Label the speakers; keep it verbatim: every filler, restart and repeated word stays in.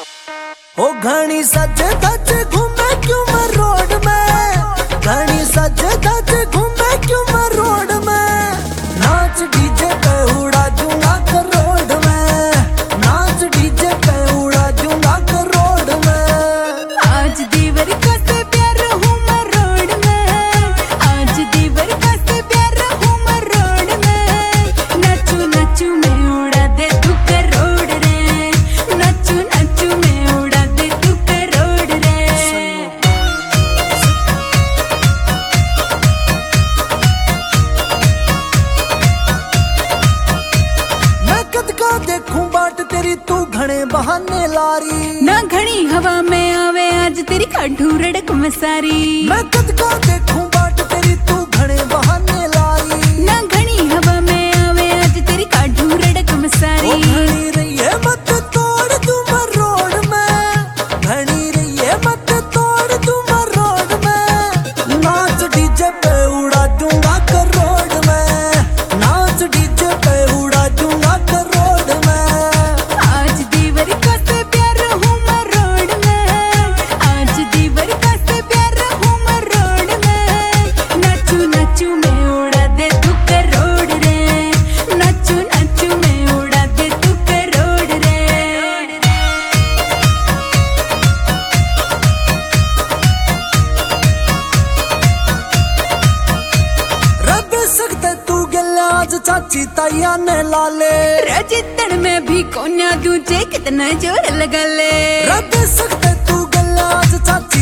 Speaker 1: ओ घनी सज धज घूमे क्यों मैं रोड में, घनी सज धज घूमे क्यों मैं रोड में। नाच डीजे पे उड़ा दूंगा करोड़ में, नाच डीजे पे उड़ा दूंगा करोड़ में।
Speaker 2: आज दीवर का से प्यार हूँ मैं रोड में, आज दीवर का से प्यार हूँ मैं रोड में। नाचू नाचू मैं उड़ा दे तू करोड़ रे, नाचू नाचू मैं उड़ा दे तू करोड़ रे।
Speaker 1: मैं कद का देखूं बाट तेरी तू घने बहाने लारी,
Speaker 2: ना घनी हवा में आवे आज तेरी काठू रड़क मसारी।
Speaker 1: मैं कद का देखूं बाट तेरी तू घने बहाने लारी,
Speaker 2: ना घनी हवा में आवे आज तेरी काठू रड़क
Speaker 1: ओ
Speaker 2: मसारी।
Speaker 1: घनी रही है मत तोड़ दूं मैं रोड में, घनी रही है मत तोड़ दूं मैं रोड में। नाच डीजे पे उड़ा दूंगा करोड़ में, नाच डीजे पे उड़ा दूंगा करोड़ में।
Speaker 2: आज दीवर का से प्यार हूँ मैं रोड में, आज दीवर का से प्यार हूँ मैं रोड में। नाचू नाचू मैं उड़ा दे तू करोड़ रे, नाचू नाचू मैं उड़ा दे तू करोड़ रे।
Speaker 1: रब सकते तू गले आज चाची ताइया ने लाले,
Speaker 2: रजितन में भी कोन्या दूजे कितना जोर लगा ले।
Speaker 1: रब सकते तू गले आज चाची